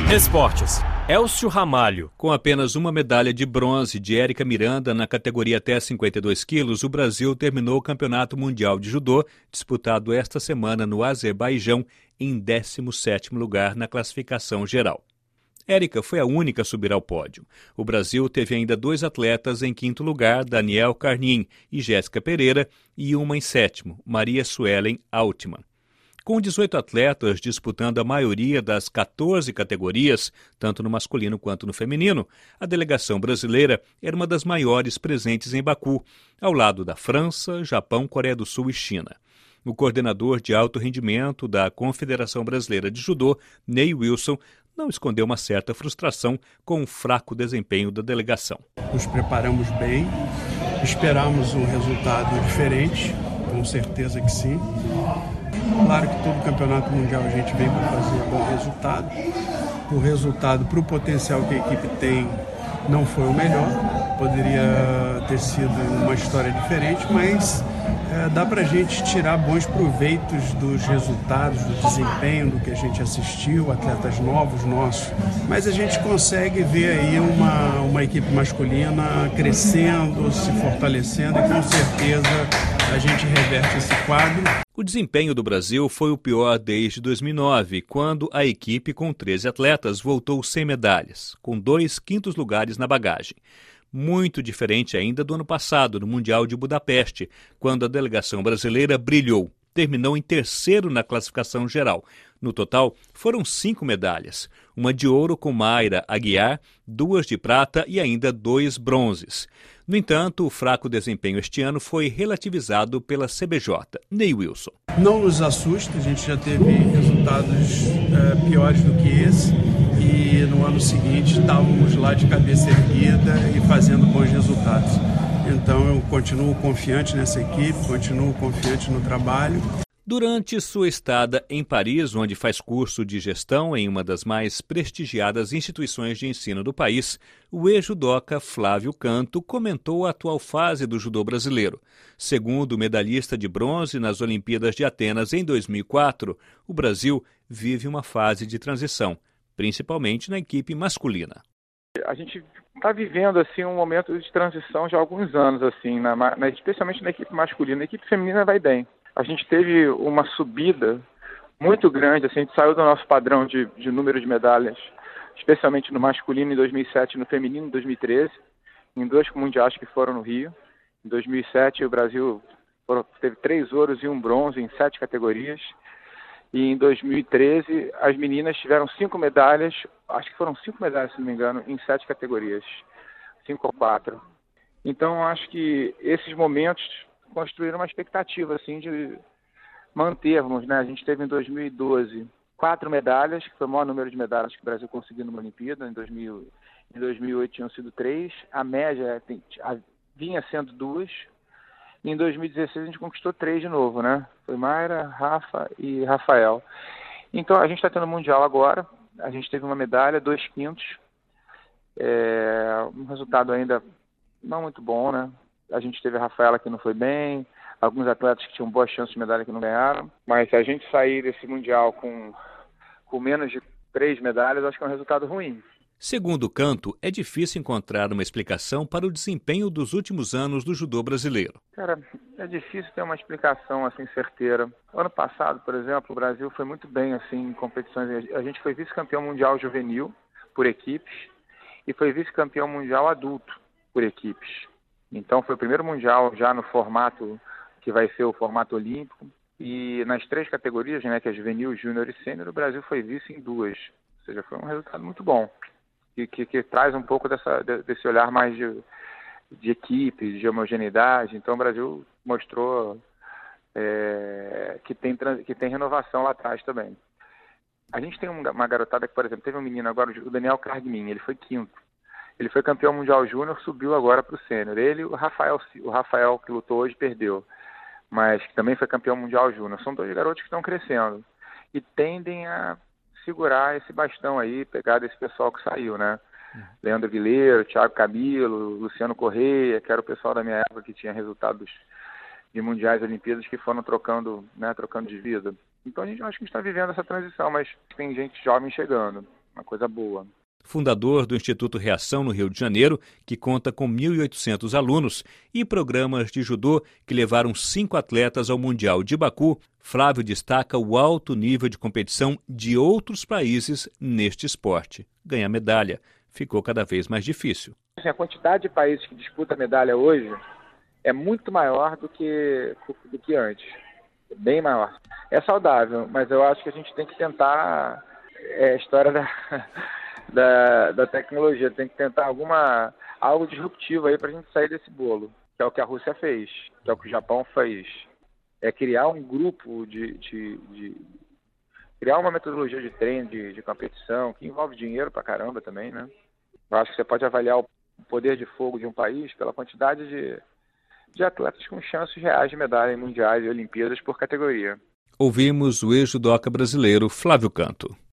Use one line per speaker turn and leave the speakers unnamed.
Esportes. Elcio Ramalho. Com apenas uma medalha de bronze de Érica Miranda na categoria até 52 quilos, o Brasil terminou o Campeonato Mundial de Judô, disputado esta semana no Azerbaijão, em 17º lugar na classificação geral. Érica foi a única a subir ao pódio. O Brasil teve ainda 2 atletas em 5º lugar, Daniel Carnin e Jéssica Pereira, e uma em 7º, Maria Suelen Altman. Com 18 atletas disputando a maioria das 14 categorias, tanto no masculino quanto no feminino, a delegação brasileira era uma das maiores presentes em Baku, ao lado da França, Japão, Coreia do Sul e China. O coordenador de alto rendimento da Confederação Brasileira de Judô, Ney Wilson, não escondeu uma certa frustração com o fraco desempenho da delegação.
Nos preparamos bem, esperamos um resultado diferente, com certeza que sim. Claro que todo campeonato mundial a gente vem para fazer bom resultado. O resultado, para o potencial que a equipe tem, não foi o melhor. Poderia ter sido uma história diferente, mas dá para a gente tirar bons proveitos dos resultados, do desempenho, do que a gente assistiu, atletas novos nossos. Mas a gente consegue ver aí uma equipe masculina crescendo, se fortalecendo e com certeza a gente reverte esse quadro.
O desempenho do Brasil foi o pior desde 2009, quando a equipe com 13 atletas voltou sem medalhas, com 2 quintos lugares na bagagem. Muito diferente ainda do ano passado, no Mundial de Budapeste, quando a delegação brasileira brilhou. Terminou em 3º na classificação geral. No total, foram 5 medalhas. Uma de ouro com Mayra Aguiar, 2 de prata e ainda 2 bronzes. No entanto, o fraco desempenho este ano foi relativizado pela CBJ. Ney Wilson.
Não nos assusta, a gente já teve resultados piores do que esse. E no ano seguinte estávamos lá de cabeça erguida e fazendo bons resultados. Então eu continuo confiante nessa equipe, continuo confiante no trabalho.
Durante sua estada em Paris, onde faz curso de gestão em uma das mais prestigiadas instituições de ensino do país, o ex-judoca Flávio Canto comentou a atual fase do judô brasileiro. Segundo o medalhista de bronze nas Olimpíadas de Atenas em 2004, o Brasil vive uma fase de transição, principalmente na equipe masculina.
A gente está vivendo assim um momento de transição já há alguns anos, assim, especialmente na equipe masculina. A equipe feminina vai bem. A gente teve uma subida muito grande, assim, a gente saiu do nosso padrão de número de medalhas, especialmente no masculino em 2007 e no feminino em 2013, em 2 mundiais que foram no Rio. Em 2007 o Brasil teve 3 ouros e 1 bronze em 7 categorias. E em 2013 as meninas tiveram 5 medalhas, acho que foram 5 medalhas, se não me engano, em 7 categorias, 5 ou 4. Então acho que esses momentos construíram uma expectativa assim de mantermos, né? A gente teve em 2012 4 medalhas, que foi o maior número de medalhas que o Brasil conseguiu numa Olimpíada. Em 2008 tinham sido 3, a média vinha sendo 2. E em 2016 a gente conquistou 3 de novo, né? Foi Mayra, Rafa e Rafael. Então a gente está tendo o Mundial agora, a gente teve uma medalha, 2 quintos, um resultado ainda não muito bom, né? A gente teve a Rafaela que não foi bem, alguns atletas que tinham boa chance de medalha que não ganharam. Mas se a gente sair desse Mundial com menos de 3 medalhas, acho que é um resultado ruim.
Segundo Canto, é difícil encontrar uma explicação para o desempenho dos últimos anos do judô brasileiro.
Cara, é difícil ter uma explicação assim certeira. Ano passado, por exemplo, o Brasil foi muito bem assim em competições. A gente foi vice-campeão mundial juvenil por equipes e foi vice-campeão mundial adulto por equipes. Então foi o primeiro mundial já no formato que vai ser o formato olímpico. E nas 3 categorias, né, que é juvenil, júnior e sênior, o Brasil foi vice em 2. Ou seja, foi um resultado muito bom. Que traz um pouco desse olhar mais de equipe, de homogeneidade. Então o Brasil mostrou que tem renovação lá atrás também. A gente tem uma garotada que, por exemplo, teve um menino agora, o Daniel Cargmin, ele foi 5º. Ele foi campeão mundial júnior, subiu agora para o sênior. Ele e o Rafael que lutou hoje perdeu, mas que também foi campeão mundial júnior. São 2 garotos que estão crescendo e tendem a segurar esse bastão aí, pegar desse pessoal que saiu, né? Leandro Guilherme, Thiago Camilo, Luciano Correia, que era o pessoal da minha época que tinha resultados de mundiais e Olimpíadas que foram trocando de vida. Então acho que a gente está vivendo essa transição, mas tem gente jovem chegando. uma coisa boa.
Fundador do Instituto Reação no Rio de Janeiro, que conta com 1.800 alunos, e programas de judô que levaram 5 atletas ao Mundial de Baku, Flávio destaca o alto nível de competição de outros países neste esporte. Ganhar medalha ficou cada vez mais difícil.
A quantidade de países que disputam medalha hoje é muito maior do que antes, bem maior. É saudável, mas eu acho que a gente tem que tentar, a história da tecnologia, tem que tentar algo disruptivo aí para a gente sair desse bolo, que é o que a Rússia fez, que é o que o Japão fez. É criar um grupo criar uma metodologia de treino, de competição, que envolve dinheiro pra caramba também, né? Eu acho que você pode avaliar o poder de fogo de um país pela quantidade de atletas com chances reais de medalha em mundiais e Olimpíadas por categoria.
Ouvimos o ex-judoca brasileiro Flávio Canto.